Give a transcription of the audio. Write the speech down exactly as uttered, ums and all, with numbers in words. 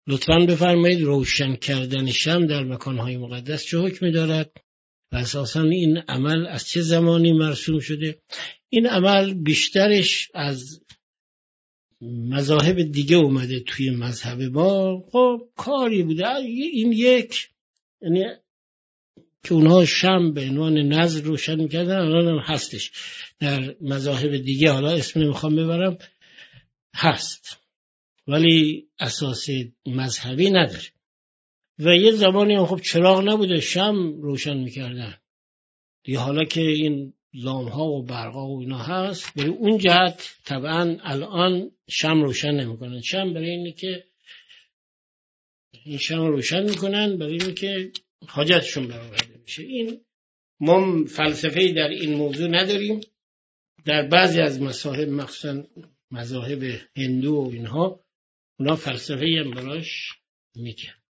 لطفاً بفرمایید روشن کردن شمع در مکانهای مقدس چه حکمی دارد و اساساً این عمل از چه زمانی مرسوم شده؟ این عمل بیشترش از مذاهب دیگه اومده توی مذهب ما. خب کاری بوده این یک، یعنی که اونها شمع به عنوان نذر روشن میکردن، الان هم هستش در مذاهب دیگه، حالا اسم نمیخوام ببرم، هست ولی اساس مذهبی نداره. و یه زمانی هم خب چراغ نبوده، شمع روشن میکردن دیگه. حالا که این لامپ‌ها و برق‌ها و اینا هست، برای اون جهت طبعا الان شمع روشن نمیکنن. شمع برای اینه که این شمع روشن میکنن برای اینه که حاجتشون برآورده میشه. این ما فلسفه‌ای در این موضوع نداریم. در بعضی از مذاهب مخصوصا مذاهب هندو و اینها اونا فلسفه‌ای هم براش میگن.